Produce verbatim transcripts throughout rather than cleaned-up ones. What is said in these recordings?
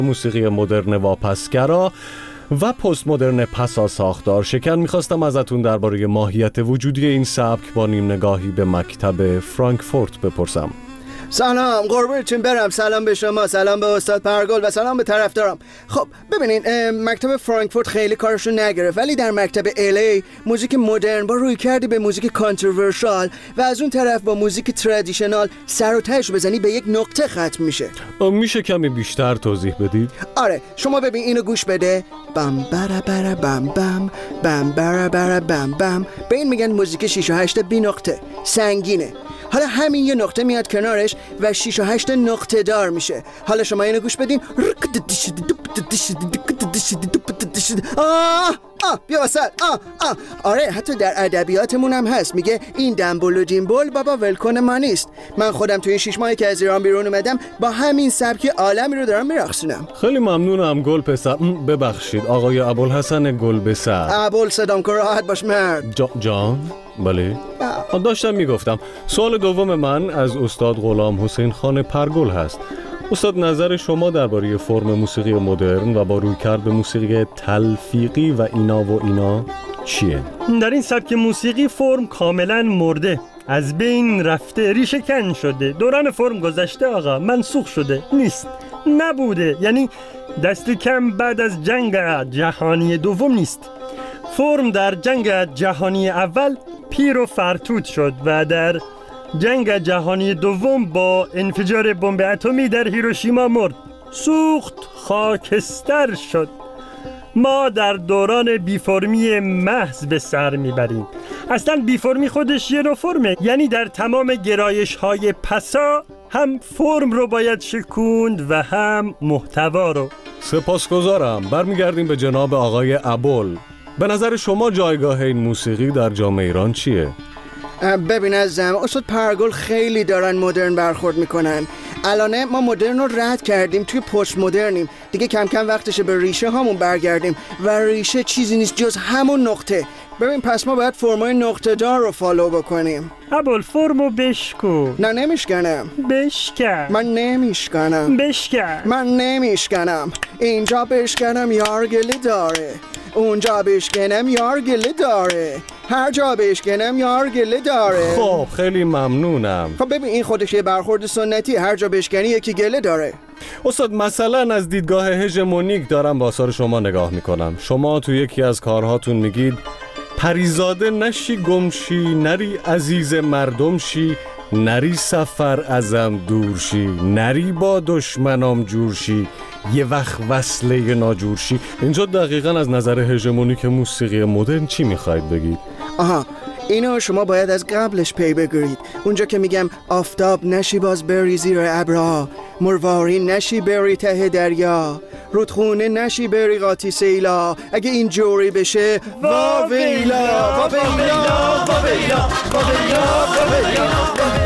موسیقی مدرن واپسگرا و پست مدرن پسا ساختار شکن میخواستم ازتون درباره ماهیت وجودی این سبک با نیم نگاهی به مکتب فرانکفورت بپرسم. سلام، قربونتون برم. سلام به شما، سلام به استاد پرگل و سلام به طرفدارم. خب ببینین، مکتب فرانکفورت خیلی کارشو نگرفت، ولی در مکتب ال ای موزیک مدرن با روی کردی به موزیک کانتروورشال و از اون طرف با موزیک ترادیشنال سر و تهش بزنی به یک نقطه ختم میشه. میشه کمی بیشتر توضیح بدید؟ آره، شما ببین اینو گوش بده. بم برا برا بم بم بم برا برا بم بم. به این میگن موزیک شش و هشت بی نقطه، سنگینه. حالا همین یه نقطه میاد کنارش و شش و هشت نقطه دار میشه. حالا شما اینو گوش بدین. آه آه بیا وسط. آه آه آره، حتی در ادبیاتمون هم هست، میگه این دنبول و دیمبول بابا ولکن ما نیست. من خودم تو این شش ماهی که از ایران بیرون اومدم با همین سبک عالمی رو دارم میرقصونم. خیلی ممنونم گل پسر. ببخشید آقای ابوالحسن گلبسر. ابوال صدام که راحت باش مرد. جا جان بله داشتم میگفتم. سوال دوم من از استاد غلام حسین خان پرگل هست. استاد، نظر شما درباره فرم موسیقی مدرن و با رویکرد به موسیقی تلفیقی و اینا و اینا چیه؟ در این سبک موسیقی فرم کاملا مرده، از بین رفته، ریشه کن شده. دوران فرم گذشته آقا، منسوخ شده، نیست، نبوده. یعنی دست کم بعد از جنگ جهانی دوم نیست. فرم در جنگ جهانی اول پیر و فرتود شد و در جنگ جهانی دوم با انفجار بمب اتمی در هیروشیما مرد، سوخت، خاکستر شد. ما در دوران بیفرمی محض به سر میبریم. اصلا بیفرمی خودش یه نوع فرمه، یعنی در تمام گرایش های پسا هم فرم رو باید شکوند و هم محتوا رو. سپاسگزارم. برمیگردیم به جناب آقای ابول. به نظر شما جایگاه این موسیقی در جامعه ایران چیه؟ ببین عزیزم، استاد پرگل خیلی دارن مدرن برخورد میکنن. الانه ما مدرن رو رد کردیم، توی پست مدرنیم دیگه. کم کم وقتشه به ریشه هامون برگردیم و ریشه چیزی نیست جز همون نقطه. ببین پس ما باید فرمای نقطه دار رو فالو بکنیم. ابوال فرمو بشکن. نه نمیشکنم. بشکن. من نمیشکنم. بشکن. من نمیشکنم. اینجا بشکنم یار گلی داره، اونجا بشکنم یار گله داره، هر جا بشکنم یار گله داره. خب خیلی ممنونم. خب ببین این خودش یه برخورد سنتی، هر جا بشکنی یکی گله داره. استاد، مثلا از دیدگاه هژمونیک دارم با آثار شما نگاه میکنم. شما تو یکی از کارهاتون میگید پریزاده نشی گمشی، نری عزیز مردم شی، نری سفر ازم دور شی، نری با دشمنام جور شی، یه وقت وصله ناجور شی. اینجا دقیقاً از نظر هژمونیک موسیقی مدرن چی میخواید بگید؟ آها، اینو شما باید از قبلش پی بگیرید. اونجا که میگم آفتاب نشی باز بری زیر ابرها، مرواری نشی بری ته دریا، رودخونه نشی بری قاطی سیلا. اگه این جوری بشه وا ویلا وا ویلا وا ویلا وا ویلا وا ویلا.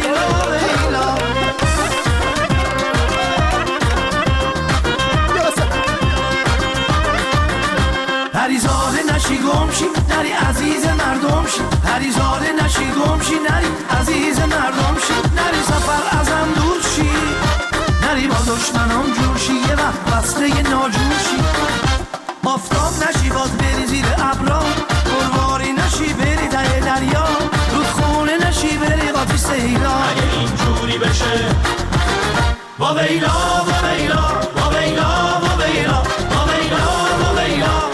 پریزاده نشی گمشی، نری عزیز مردم شی، پریزاده نشی گمشی، نری عزیز مردم شی، نری سفر ازم دور شی، نری با دشمنام جور شی، یه وقت وصله ناجور شی. آفتاب نشی باز بری زیر ابرا، مرواری نشی بری ته دریا، رودخونه نشی بری قاطی سیلا. اگه اینجوری بشه وا ویلا وا ویلا وا ویلا وا ویلا وا ویلا وا ویلا.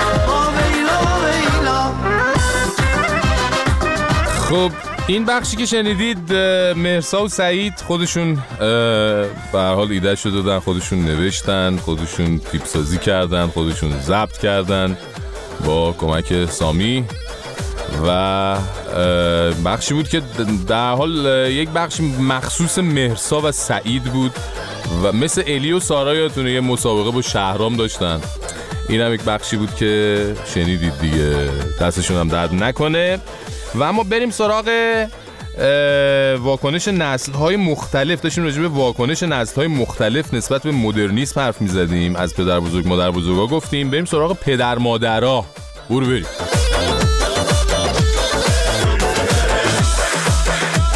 خب این بخشی که شنیدید مهرسا و سعید خودشون به هر حال ایده‌شو دادن، خودشون نوشتن، خودشون تیپسازی کردن، خودشون ضبط کردن با کمک سامی و بخشی بود که در حال یک بخش مخصوص مهرسا و سعید بود و مثل الی و سارا یادتونه یه مسابقه با شهرام داشتن. این هم یک بخشی بود که شنیدید دیگه، دستشون هم درد نکنه. و اما بریم سراغ واکنش نسل‌های مختلف. داشتیم راجع به واکنش نسل‌های مختلف نسبت به مدرنیسم حرف می‌زدیم، از پدر بزرگ مادر بزرگا گفتیم، بریم سراغ پدر مادرها. برو بریم.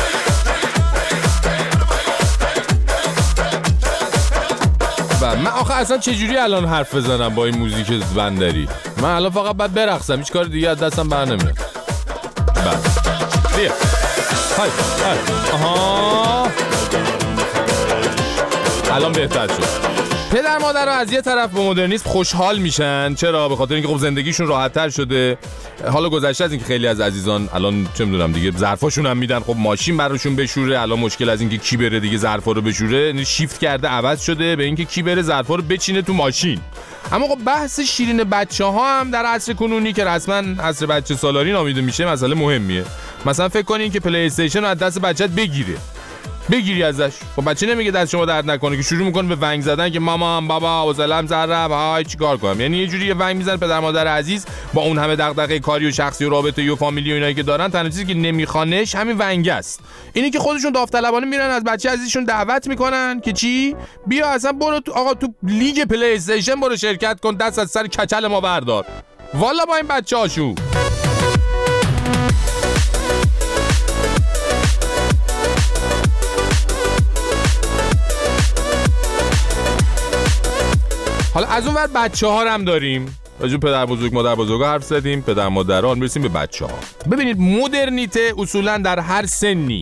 من آخه اصلا چجوری الان حرف بزنم با این موزیک بندری؟ من الان فقط باید برقصم، هیچ کار دیگه از دستم بر نمیاد. بس بیا های های آها الان بهتر شد. پدر مادر رو از یه طرف با مدرنیسم خوشحال میشن. چرا؟ به خاطر اینکه خب زندگیشون راحت‌تر شده. حالا گذشته از اینکه خیلی از عزیزان الان چه میدونم دیگه ظرفاشون هم میدن، خب ماشین براشون بشوره. الان مشکل از اینکه کی بره دیگه ظرفا رو بشوره شیفت کرده، عوض شده به اینکه کی بره ظرفا رو بچینه تو ماشین. اما خب بحث شیرین بچه‌ها هم در عصر کنونی که رسما عصر بچه سالاری نامیده میشه مسئله مهمیه. مثلا فکر کنین که پلی استیشن رو از دست بچت بگیره بگیری ازش، خب بچه نمیگه دست شما درد نکنه که شروع میکنه به ونگ زدن که مامان بابا وزلم ذره های چیکار کنم. یعنی یه جوری یه ونگ میزنه پدر مادر عزیز با اون همه دغدغه کاری و شخصی و رابطه و فامیلی و اینایی که دارن، تنها چیزی که نمیخوانش همین ونگ است. اینی که خودشون داوطلبانه میرن از بچه عزیزشون دعوت میکنن که چی بیا اصلا برو تو آقا تو لیگ پلی استیشن برو شرکت کن، دست از سر کچل ما بردار. والا با این بچه‌هاشون حالا از اون ور بچه ها هم داریم. راجع پدر بزرگ مادر بزرگ حرف زدیم، پدر مادران، میرسیم به بچه ها. ببینید مدرنیته اصولا در هر سنی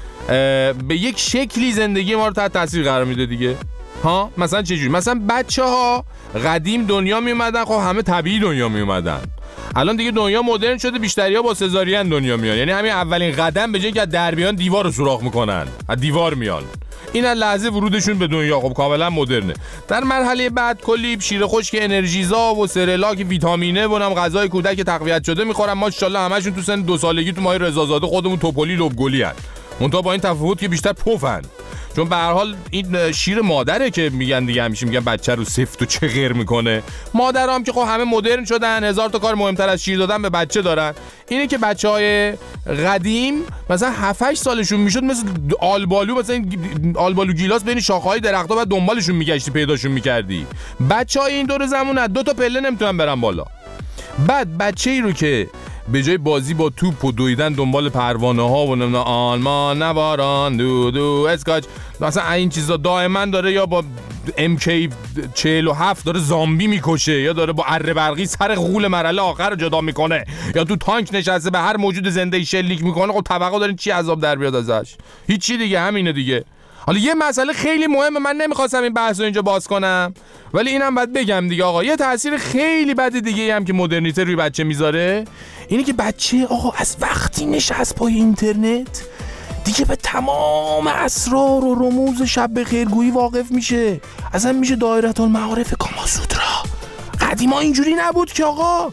به یک شکلی زندگی ما رو تحت تاثیر قرار میده دیگه. ها مثلا چه جوری؟ مثلا بچه ها قدیم دنیا می اومدن، خب همه طبیعی دنیا می اومدن. الان دیگه دنیا مدرن شده، بیشتری‌ها با سزارین دنیا میان. یعنی همین اولین قدم به جای که از در بیان دیوار رو سوراخ میکنن، از دیوار میان. این لحظه ورودشون به دنیا خب کاملا مدرنه. در مرحله بعد کلی شیر خشک انرژیزا و سرلاک ویتامینه و هم غذای کودک تقویت شده میخورن. ماشاءالله همشون تو سن دو سالگی تو مای رضازاده خودمون توپلی لبگلی ان. منتها با این تفاوت که بیشتر پفن، چون به هر حال این شیر مادره که میگن دیگه، همیشه میگن بچه رو سفت و چغر میکنه. مادرام که خب همه مدرن شدن، هزار تا کار مهمتر از شیر دادن به بچه دارن. اینه که بچهای قدیم مثلا هفت هشت سالشون میشد مثل آلبالو، مثلا آلبالو گیلاس بین شاخه‌های درخت‌ها بعد دنبالشون میگشتی پیداشون میکردی. بچهای این دور زمونه دو تا پله نمیتونن برن بالا. بعد بچه‌ای رو که به جای بازی با توپ و دویدن دنبال پروانه ها و نمیدونم آلمان نواران دو دو اسکاچ مثلا این چیزا دائما داره یا با ام کی چهل و هفت داره زامبی میکشه، یا داره با اره برقی سر غول مرحله آخر رو جدا میکنه، یا تو تانک نشسته به هر موجود زنده شلیک میکنه. خب توقع دارین چی عذاب در بیاد ازش؟ هیچی دیگه، همینه دیگه. حالا یه مسئله خیلی مهمه، من نمیخواستم این بحث رو اینجا باز کنم ولی اینم باید بگم دیگه آقا. یه تاثیر خیلی بد دیگه هم که مدرنیته روی بچه میذاره اینه که بچه آقا از وقتی نشست پای اینترنت دیگه به تمام اسرار و رموز شب خیرگویی واقف میشه. اصلا میشه دایره المعارف کاماسوترا. قدیما اینجوری نبود که آقا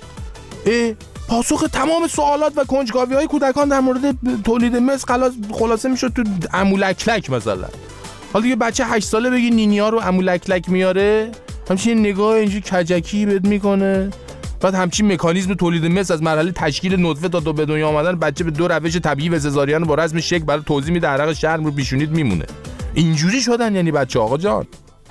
پاسخ تمام سوالات و کنجکاوی‌های کودکان در مورد تولید مثل خلاصه میشد تو عمولکلک مثلا. حالا دیگه بچه هشت ساله بگی نینیا رو عمولکلک میاره، همچین نگاه اینجوری کجکی بهت میکنه. بعد همچین مکانیزم تولید مثل از مرحله تشکیل نطفه تا دو به دنیا آمدن بچه به دو روش طبیعی و سزارین با رسم شکل برای توضیح میده، عرق شرم رو پیشونیت میمونه. اینجوری شدن یعنی بچه آقا جان.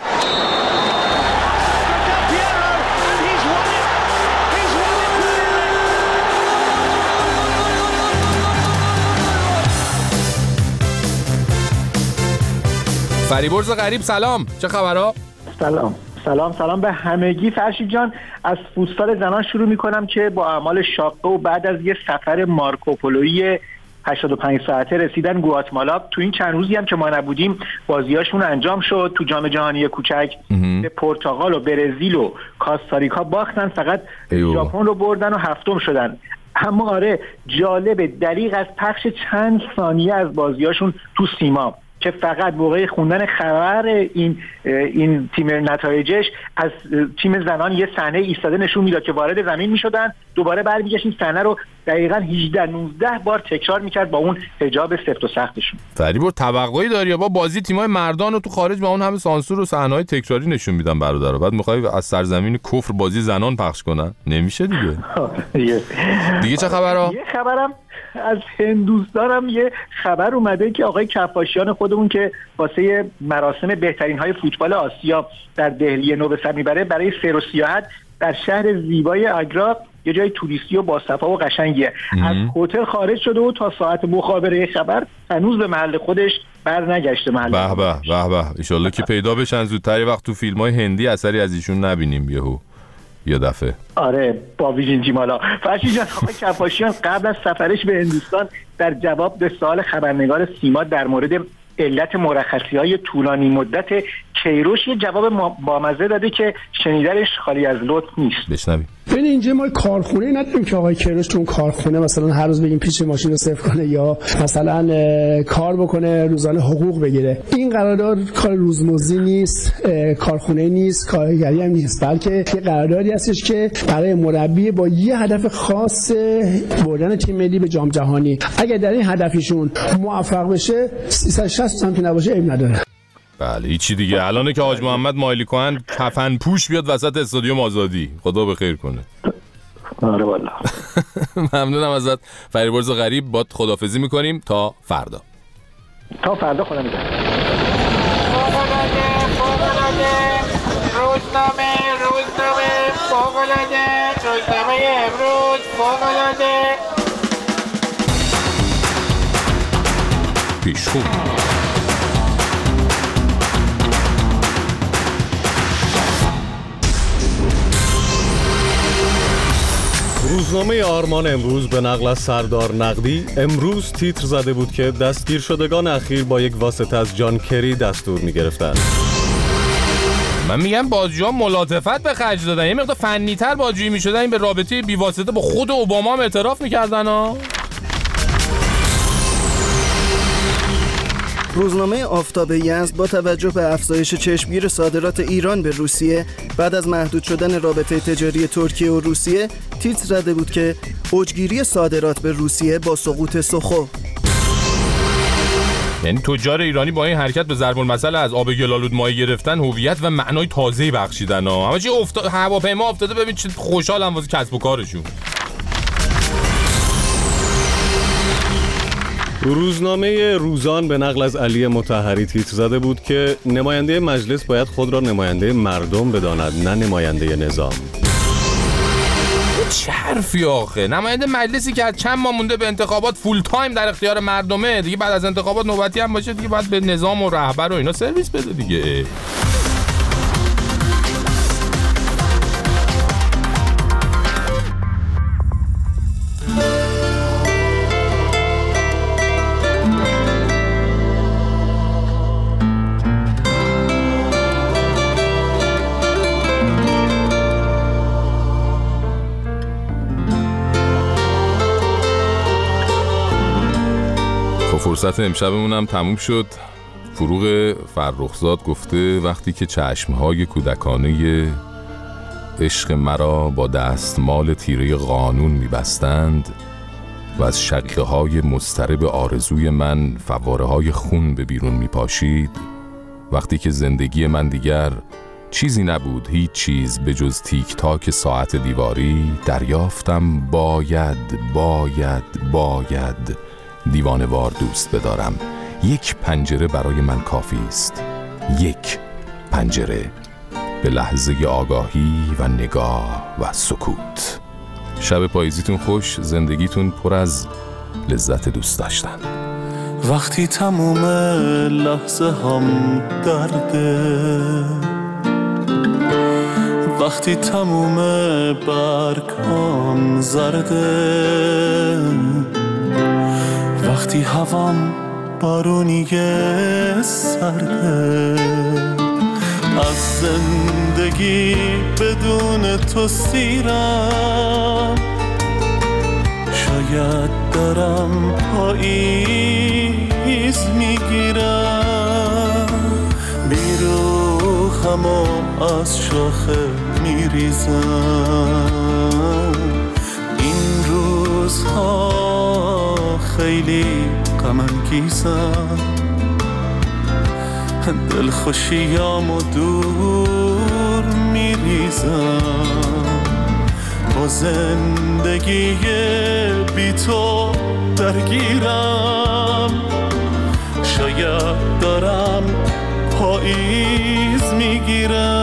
فریبرز غریب سلام، چه خبرها؟ سلام سلام سلام به همگی. فرشید جان، از فوتسال زنان شروع میکنم که با اعمال شاقه و بعد از یه سفر مارکوپولویی هشتاد و پنج ساعته رسیدن گواتمالا. تو این چند روزی هم که ما نبودیم بازیاشون انجام شد. تو جام جهانی کوچک به پرتغال و برزیل و کاستاریکا باختن، فقط ژاپن رو بردن و هفتم شدن. اما آره جالبه دریغ از پخش چند ثانیه از بازیاشون تو سیما که فقط موقع خوندن خبر این این تیم نتایجش از تیم زنان یه صحنه ایستاده نشون میداد که وارد زمین میشدن، دوباره برمیگشت این صحنه رو دقیقاً هجده نوزده بار تکرار میکرد با اون حجاب سفت و سختشون. فریبرز توقعی داری با بازی تیمای مردان رو تو خارج با اون همه سانسور و صحنه‌های تکراری نشون میدن برادر، بعد میخوای از سرزمین کفر بازی زنان پخش کنن؟ نمیشه دیگه. دیگه چه خبرها؟ یه خبرم از هندوستانم یه خبر اومده که آقای کفاشیان خودمون که واسه مراسم بهترین های فوتبال آسیا در دهلی نو به سر میبره برای سیر و سیاحت در شهر زیبای آگرا یه جای توریستی و باصفا و قشنگیه. از هتل خارج شده و تا ساعت مخابره خبر هنوز به محل خودش بر نگشته. محل به به به به ایشالله که پیدا بشن زودتری، وقت تو فیلم‌های هندی اثری از ایشون نبینیم یهو یه دفعه. آره با ویژن جیمالا. فرشید جان، آقای کفاشیان قبل از سفرش به هندوستان در جواب به سوال خبرنگار سیما در مورد علت مرخصی‌های طولانی مدت کیروش یه جواب بامزه داده که شنیدنش خالی از لطف نیست. بشنویم. ببین اینجا ما کارخونه نداریم که آقای کیروش تو اون کارخونه مثلا هر روز بگیم پیچ ماشین رو صفر کنه یا مثلا کار بکنه روزانه حقوق بگیره. این قرارداد کار روزمزدی نیست، کارخونه نیست، کارگری هم نیست، بلکه یه قراردادی هستش که برای مربی با یه هدف خاص بردن تیم ملی به جام جهانی. اگر در این هدفشون موفق بشه سیصد و شصت هم که نباشه عیب نداره. بله هیچی دیگه. الانه که حاج محمد مایلی کهن کفن پوش بیاد وسط استادیوم آزادی، خدا بخیر کنه. آره والله. ممنونم ازت فریبرز غریب. باد خدافظی میکنیم تا فردا. تا فردا خدا نگهدار. فوق‌العاده فوق‌العاده روزنامه روزنامه فوق‌العاده روزنامه امروز فوق‌العاده پیشخون. روزنامه آرمان امروز به نقل از سردار نقدی امروز تیتر زده بود که دستگیر شدگان اخیر با یک واسطه از جان کری دستور می گرفتند. من میگم بازجوها ملاطفت به خرج دادن، یه مقدار فنی‌تر بازجویی می‌شدن، این به رابطه بی‌واسطه با خود اوباما هم اعتراف می‌کردن ها. روزنامه آفتاب یزد با توجه به افزایش چشمگیر صادرات ایران به روسیه بعد از محدود شدن رابطه تجاری ترکیه و روسیه تیتر زده بود که اوجگیری صادرات به روسیه با سقوط سخو. یعنی تجار ایرانی با این حرکت به ضرب المثل از آب گلالود ماهی گرفتن هویت و معنای تازه‌ای بخشیدن ها. همه چی افتاد، هواپیما افتاده، ببین چه خوشحالم واسه کسب و کارشون. روزنامه روزان به نقل از علی مطهری تیتر زده بود که نماینده مجلس باید خود را نماینده مردم بداند، نه نماینده نظام. چه حرفی آخه؟ نماینده مجلسی که از چند ماه مونده به انتخابات فول تایم در اختیار مردمه، دیگه بعد از انتخابات نوبتی هم باشه دیگه باید به نظام و رهبر و اینا سرویس بده دیگه. فرصت امشبمون هم تموم شد. فروغ فرخزاد گفته وقتی که چشمهای کودکانه عشق مرا با دستمال تیره قانون میبستند و از شقیقه های مضطرب آرزوی من فواره های خون به بیرون میپاشید، وقتی که زندگی من دیگر چیزی نبود، هیچ چیز به جز تیک تاک ساعت دیواری، دریافتم باید باید باید دیوانه‌وار دوست بدارم. یک پنجره برای من کافی است، یک پنجره به لحظه آگاهی و نگاه و سکوت. شب پاییزیتون خوش، زندگیتون پر از لذت دوست داشتن. وقتی تموم لحظه هم درده، وقتی تموم برگام زرده، وقتی هوام بارونیه سرده، از زندگی بدون تو سیرم، شاید دارم پاییز میگیرم، بیروخم و از شاخه میریزم. این روزها خیلی غم انگیزم، دلخوشیامو دور میریزم، با زندگی بی تو درگیرم، شاید دارم پاییز میگیرم.